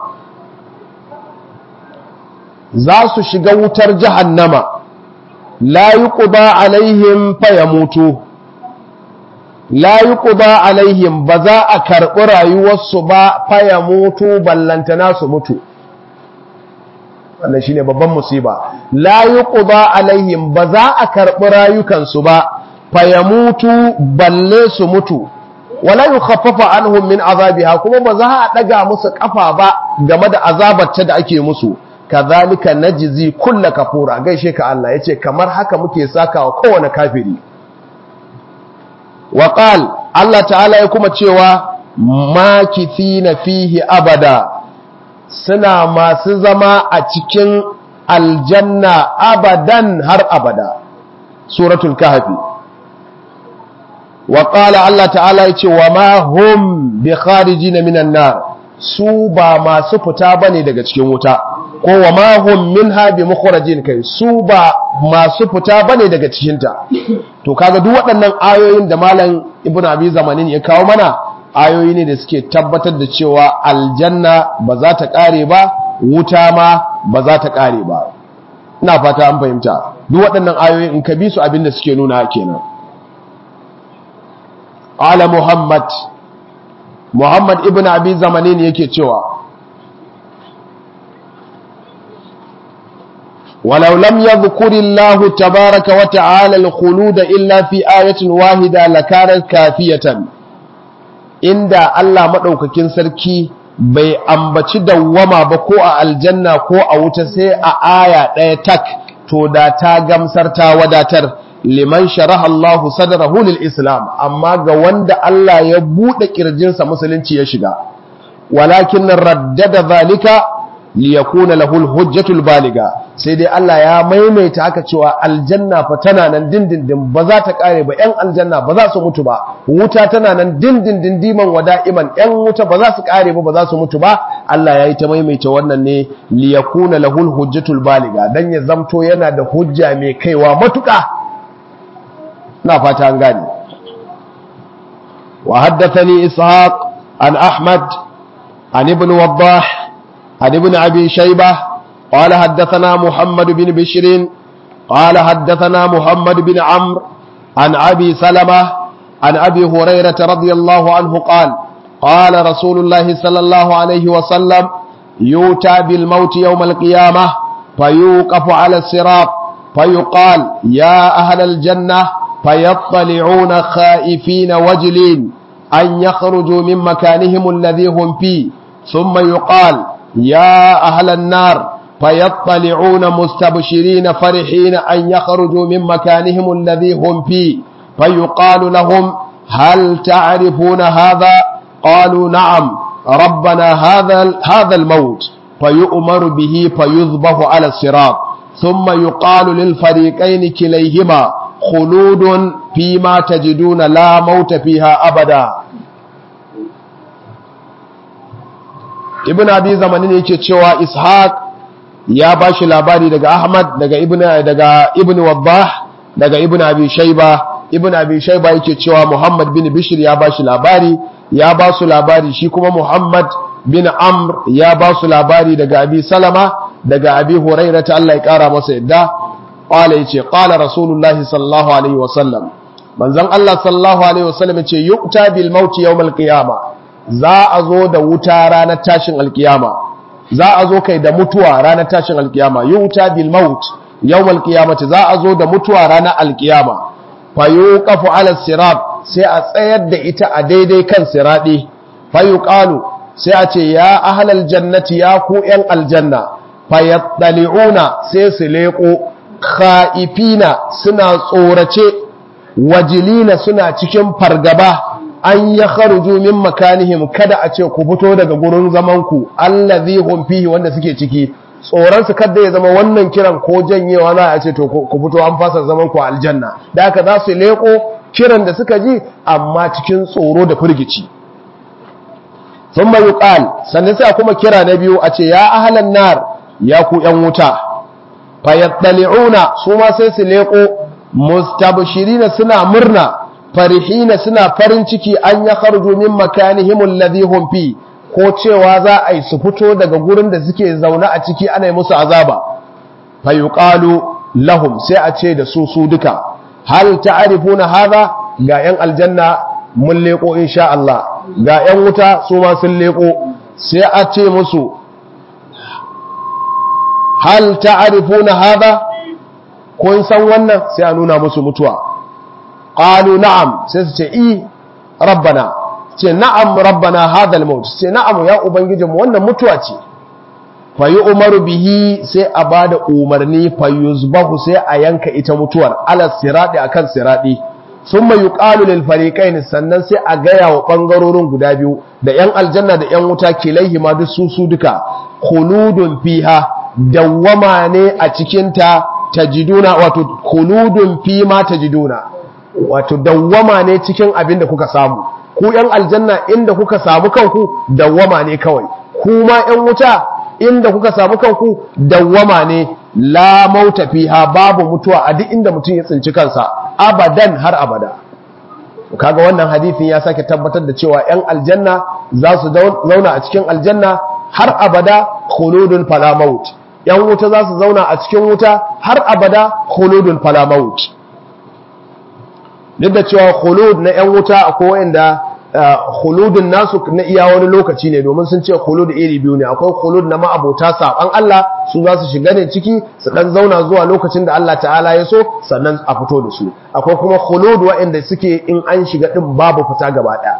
za su shiga wutar jahannama, la yuqda alaihim fayamutu, la yuqda alaihim, ba za a karɓi rayuwarsu ba, fayamutu, ballantana su mutu. wannan shine babban musiba. la yuqda alaihim, ba za a karɓi rayukansu ba, fayamutu, balle su mutu. wala yukhaffafa anhum min azabiha, kuma ba za a daga musu kafa ba game da azabarta da ake musu. kazalika najzi kulla kafura, gaishe ka Allah yace kamar haka muke sakawa kowane kafiri. wa qal, Allah ta'ala ya kuma cewa makithina fihi abada, suna masu zama a cikin aljanna abadan, har abada. suratul kahfi. wa qala, Allah ta'ala yace wa ma hum bi kharijina minan nar, su ba masu fita bane daga cikin wuta, ko wa ma hum minha bi mukhrajin, kai su ba masu fita bane daga cikin ta. to kaga duk waɗannan ayoyin da malam ibnu abi zamanin ya kawo mana, ayoyi ne da suke tabbatar da cewa aljanna ba za ta kare ba, wuta ma ba za ta kare ba. ina fata an fahimta. duk waɗannan ayoyin in ka bi su abinda suke nuna kenan. ala muhammad muhammad ibnu abi zamanin yake cewa ولو لم يذكر الله تبارك وتعالى الخلود إلا في آية واحدة لكانت كافية. إن الله مدوكاكين سركي bai ambaci dawwama ba ko a aljanna ko a wuta sai a aya ɗaya tak, to da ta gamsar ta wadatar. liman sharaha Allahu sadrahu lil islam, amma ga wanda Allah ya bude kirjinsa musulunci ya shiga. walakin raddada zalika liyakuna lahu alhujjatul baliga, sai dai Allah ya maimaita haka cewa aljanna fa tana nan dindindin, ba za ta kare ba. yan aljanna ba za su mutu ba, wuta tana nan dindindin diman wada'iman, yan wuta ba za su kare ba, ba za su mutu ba. Allah ya yi ta maimaita wannan ne liyakuna lahu alhujjatul baliga, dan ya zamto yana da hujja mai kaiwa matuka. na fata an gane. wa haddathani ishaq an ahmad an ibn waddah عن ابن أبي شيبة قال حدثنا محمد بن بشر قال حدثنا محمد بن عمرو عن أبي سلمة عن أبي هريرة رضي الله عنه قال قال رسول الله صلى الله عليه وسلم يؤتى بالموت يوم القيامة فيوقف على الصراط فيقال يا أهل الجنة فيطلعون خائفين وجلين أن يخرجوا من مكانهم الذي هم فيه ثم يقال يا أهل النار فيطلعون مستبشرين فرحين أن يخرجوا من مكانهم الذي هم فيه فيقال لهم هل تعرفون هذا؟ قالوا نعم ربنا هذا هذا الموت فيؤمر به فيذبح على الصراط ثم يقال للفريقين كليهما خلود فيما تجدون لا موت فيها أبدا. ibn abi zamanin yake cewa ishaq ya bashi labari daga ahmad daga ibn daga ibn wabbah daga ibn abi shayba ibn abi shayba yake cewa Muhammad bin Bishr ya bashi labari ya ba su labari shi kuma Muhammad bin Amr ya ba su labari daga Abi Salama daga Abi Hurairah ta Allah ya kara masa yadda qala yace qala Rasulullahi sallallahu alaihi wasallam manzon Allah sallallahu alaihi wasallam yace yu'ta bil maut yawm al qiyama za a zo da wuta ranar tashin alkiyama za a zo kai da mutuwa ranar tashin alkiyama yu'ta bil maut yawm al qiyamati za a zo da mutuwa ranar alkiyama fa yuqafu ala sirat sai a tsayar da ita a daidai kan siradi fa yuqalu sai a ce ya ahlal jannati ya ku yan aljanna fa yattali'una sai su leko khaifina suna tsorace wajilina suna cikin fargaba an ya kharuju min makanihim kada a ce ku fito daga gurin zaman ku allazi hum fihi wanda suke ciki tsoron su kada ya zama wannan kiran ko janyewa za a ce to ku fito an fasa zaman ku a aljanna da haka za su leko kiran da suka ji amma cikin tsoro da firgici thumma yuqal sannan sai kuma kira na biyu a ce ya ahlan nar ya ku yan wuta fayattali'una su ma sai su leko mustabshirina suna murna farihina suna farin ciki an ya kharju min makanihim alladhi hum fi ko cewa za a yi su fito daga gurin da suke zaune a ciki ana yi musu azaba fayuqalu lahum sai a ce da su su duka hal ta'rifuna hadha ga yan aljanna mun leko insha Allah ga yan wuta su ma sun leko sai a ce musu hal ta'rifuna hadha kun san wannan sai a nuna musu mutuwa qalu na'am sai su ce i rabbana ce na'am rabbana hadha al-maut ce na'am ya ubangijinmu wannan mutuwa ce fa umaru bihi sai a bada umarni fa yuzbahu sai a yanka ita mutuwar ala sirati akan sirati thumma yuqalu lil fariqain sannan sai a gaya wa bangarorin guda biyu da yan aljanna da yan wuta kilaihi ma duk su su duka khuludun fiha dawwama ne a cikin ta tajiduna wato khuludun fi ma tajiduna wato dawwama ne cikin abin da kuka samu ku yan aljanna inda kuka samu kanku dawwama ne kawai kuma yan wuta inda kuka samu kanku dawwama ne la mauta fiha babu mutuwa a duk inda mutum ya tsinci kansa abadan har abada kaga wannan hadisin ya sake tabbatar da cewa yan aljanna za su zauna a cikin aljanna har abada khuludun fala maut yan wuta za su zauna a cikin wuta har abada khuludun fala maut duk da cewa khulud na yan wuta akwai wanda khuludun nasu na iya wani lokaci ne domin sun ce khulud iri biyu ne akwai khulud na ma'abota saban Allah su za su shiga ne ciki su dan zauna zuwa lokacin da Allah ta'ala ya so sannan a fito da su akwai kuma khulud waɗanda suke in an shiga din babu fita gaba ɗaya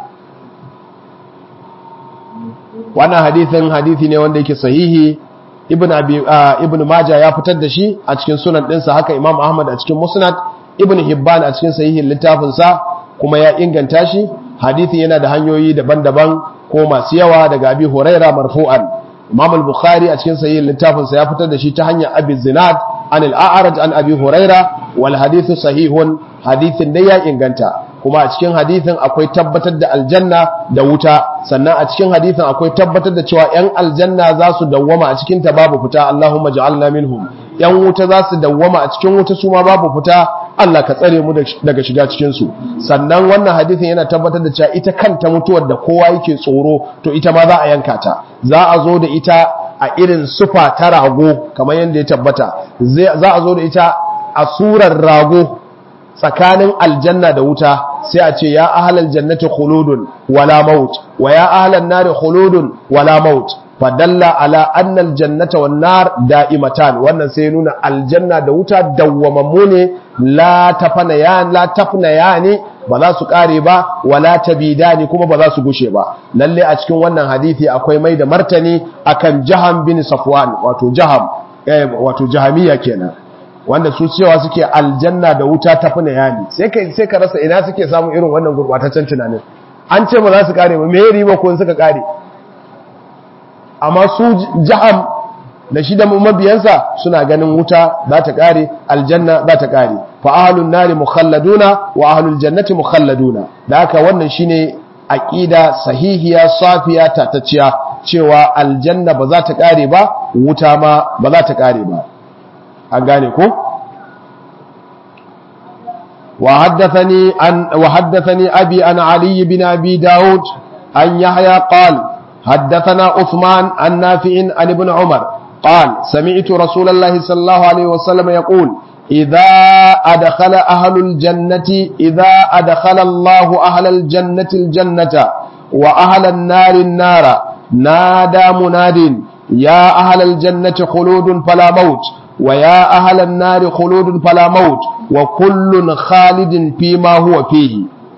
wannan hadisin hadisi ne wanda yake sahihi ibn abi ibn majah ya fitar da shi a cikin sunan ɗinsa haka imam ahmad a cikin musnad ibn hibban a cikin sahihin littafinsa kuma ya inganta shi hadithi yana da hanyoyi daban-daban ko masu yawa daga abi huraira marfu'an imam al-bukhari a cikin sahihin littafinsa ya fitar da shi ta hanyar abi zinad an al-a'raj an abi huraira wal hadithu sahihun hadithin dai ya inganta kuma a cikin hadithin akwai tabbatar da aljanna da wuta sannan a cikin hadithin akwai tabbatar da cewa yan aljanna za su dawwama a cikin ta babu fita Allahumma ja'alna minhum yan wuta za su dawwama a cikin wuta su ma babu fita Allah ka tsare mu daga shiga cikin su sannan wannan hadisin yana tabbatar da cewa ita kanta mutuwar da kowa yake tsoro to ita ma za a yanka ta za a zo da ita a irin sufa ta rago kamar yadda ya tabbata za a zo da ita a surar rago tsakanin aljanna da wuta sai a ce ya ahlal jannati khuludun wala maut wa ya ahlan nari khuludun wala maut fadalla ala anna aljannata wan nar da'imatan wannan sai nuna aljanna da wuta dawwamammu ne la tafana ya la tafna yani ba za su kare ba wala tabidani kuma ba za su gushe ba lalle a cikin wannan hadisi akwai mai da martani akan Jaham bin Safwan wato Jaham eh wato Jahamiya kenan wanda su cewa suke aljanna da wuta tafna yani sai kai sai ka rasa ina suke samu irin wannan gurbataccen tunanin an ce ba za su kare ba me riba ko suka kare amma su Jaham da shi da mabiyansa suna ganin wuta za ta kare aljanna za ta kare fa ahlun nari mukhalladuna wa ahlul jannati mukhalladuna da haka wannan shine aqida sahihiya safiya tatacciya cewa aljanna ba za ta kare ba wuta ma ba za ta kare ba an gane ko وحدثني عن وحدثني أبي عن علي بن أبي داود عن يحيى قال حدثنا عثمان عن نافع عن ابن عمر قال سمعت رسول الله صلى الله عليه وسلم يقول إذا أدخل أهل الجنة إذا أدخل الله أهل الجنة الجنة وأهل النار النار نادى مناد يا أهل الجنة خلود فلا موت ويا أهل النار خلود فلا موت وكل خالد فيما هو فيه.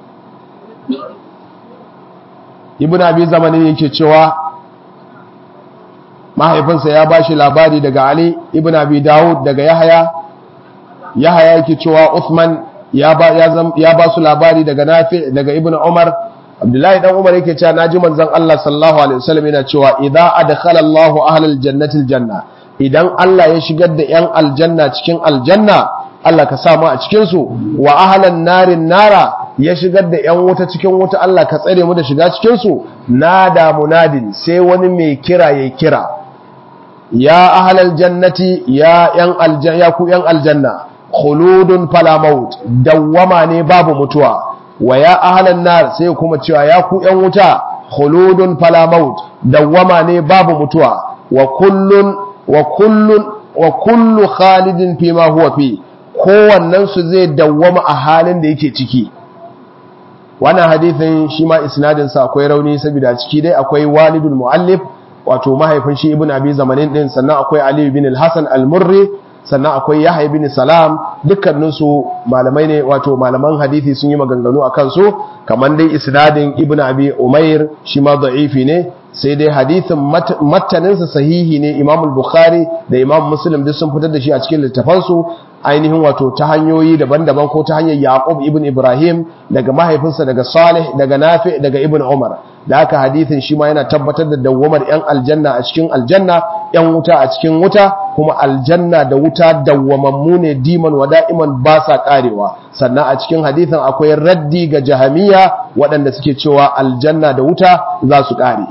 ابن أبي زمانين yake cewa mahaifinsa ya bashi labari daga Ali ibn Abi Dawud daga Yahya Yahya yake cewa Uthman ya ba ya ba su labari daga Nafi daga Ibn Umar Abdullahi dan Umar yake cewa naji manzon Allah sallallahu alaihi wasallam yana cewa idza adkhala Allahu ahlal jannati aljanna idan Allah ya shigar da yan aljanna cikin aljanna Allah ka sa mu a cikin su wa ahlan narin nara ya shigar da yan wuta cikin wuta Allah ka tsare mu da shiga cikin su nada munadin sai wani mai kira yayi kira ya ahlal jannati ya yan aljanna ya ku yan aljanna khuludun fala maut dawwama ne babu mutuwa wa ya ahlan nar sai kuma cewa ya ku yan wuta khuludun fala maut dawwama ne babu mutuwa wa kullun wa kullun wa kullu khalidin fi ma huwa fi kowannen su zai dawwama a halin da yake ciki. Wannan hadisin shi ma isnadin sa akwai rauni saboda ciki dai akwai walidul muallif wato mahaifin shi ibn abi zamanin din, sannan akwai ali ibn al-hasan al-murri, sannan akwai yahya ibn salam, dukkanin su malamai ne wato malaman hadisi sun yi maganganu akan su. Kaman dai isnadin ibn abi umair shi ma da'ifi ne, sai dai hadisin matanin sa sahihi ne. Imam al-bukhari da imam muslim duk sun fitar da shi a cikin littafan su ainihin wato ta hanyoyi daban-daban, ko ta hanyar yaqub ibn ibrahim daga mahaifinsa daga salih daga nafi daga ibn umar. Da haka hadisin shi ma yana tabbatar da dawwamar yan aljanna a cikin aljanna, yan wuta a cikin wuta, kuma aljanna da wuta dawwamammu ne diman wa da'iman ba sa karewa. Sannan a cikin hadisin akwai raddi ga jahamiya waɗanda suke cewa aljanna da wuta za su kare.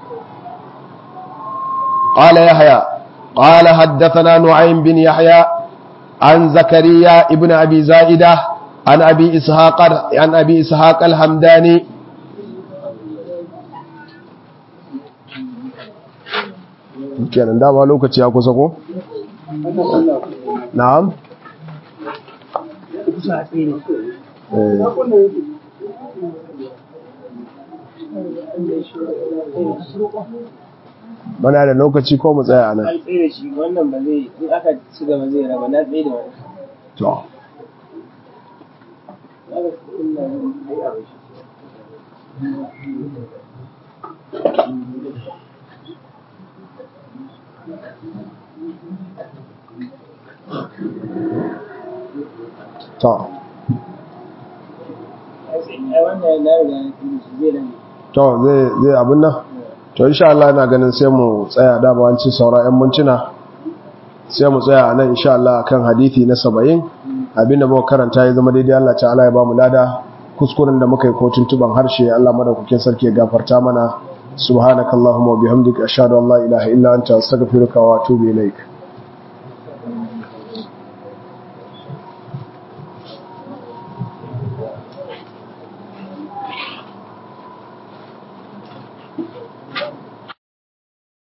qala yahya qala haddathana nu'aym bin yahya an zakariya ibn abi zaida an abi ishaq an abi ishaq al-hamdani kenan dama lokaci ya kusa ko? Na'am? Bana da lokaci ko mu tsaya nan? Ai tsaye da shi wannan ba zai, in aka ci gaba zai raba na tsaye da wani. To. To. To zai zai abin nan? To insha Allah ina ganin sai mu tsaya da bawancin saura ƴan mintuna. Sai mu tsaya nan insha Allah kan hadisi na saba'in. Abinda muka karanta ya zama daidai Allah ta'ala ya ba mu lada. Kuskuren da muka yi ko tuntuban harshe Allah madaukakin sarki ya gafarta mana. Subhanakallahumma wa bihamdika ashhadu an la ilaha illa anta astaghfiruka wa atubu ilaik.